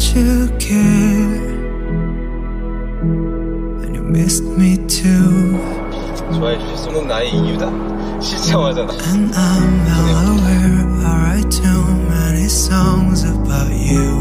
you care, and you missed me too. 좋아해 주실 수 있는 나의 이유다. 시청하잖아. And I'm well aware I write too many songs about you.